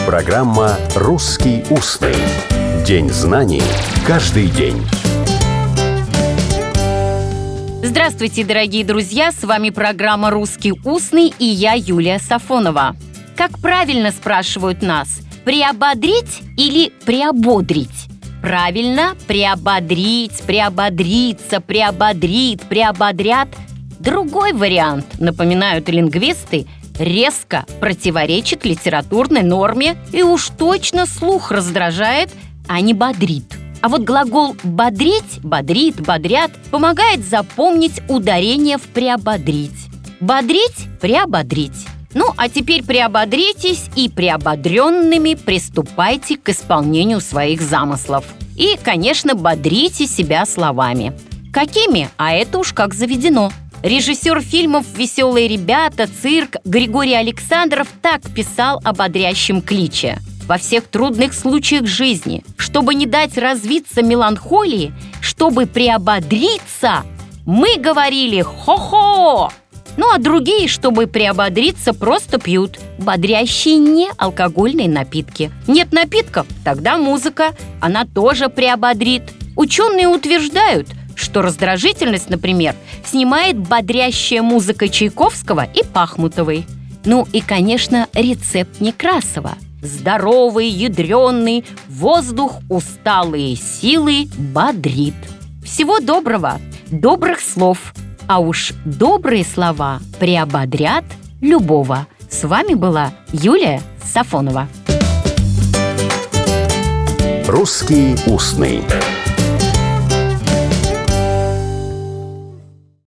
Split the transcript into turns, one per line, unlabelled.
Программа «Русский устный». День знаний каждый день.
Здравствуйте, дорогие друзья! С вами программа «Русский устный» и я, Юлия Сафонова. Как правильно спрашивают нас? Приободрить или приободрить? Правильно, приободрить, приободриться, приободрит, приободрят. Другой вариант, напоминают лингвисты, резко противоречит литературной норме и уж точно слух раздражает, а не бодрит. А вот глагол «бодрить», «бодрит», «бодрят» помогает запомнить ударение в «приободрить». Бодрить – приободрить. Ну, а теперь приободритесь и приободренными приступайте к исполнению своих замыслов. И, конечно, бодрите себя словами. Какими? А это уж как заведено. Режиссер фильмов «Веселые ребята», «Цирк» Григорий Александров так писал о бодрящем кличе. Во всех трудных случаях жизни, чтобы не дать развиться меланхолии, чтобы приободриться, мы говорили «хо-хо!». Ну а другие, чтобы приободриться, просто пьют бодрящие неалкогольные напитки. Нет напитков? Тогда музыка, она тоже приободрит. Ученые утверждают, что раздражительность, например, снимает бодрящая музыка Чайковского и Пахмутовой. Ну и, конечно, рецепт Некрасова. Здоровый, ядрёный, воздух, усталые силы бодрит. Всего доброго, добрых слов. А уж добрые слова приободрят любого. С вами была Юлия Сафонова.
«Русский устный».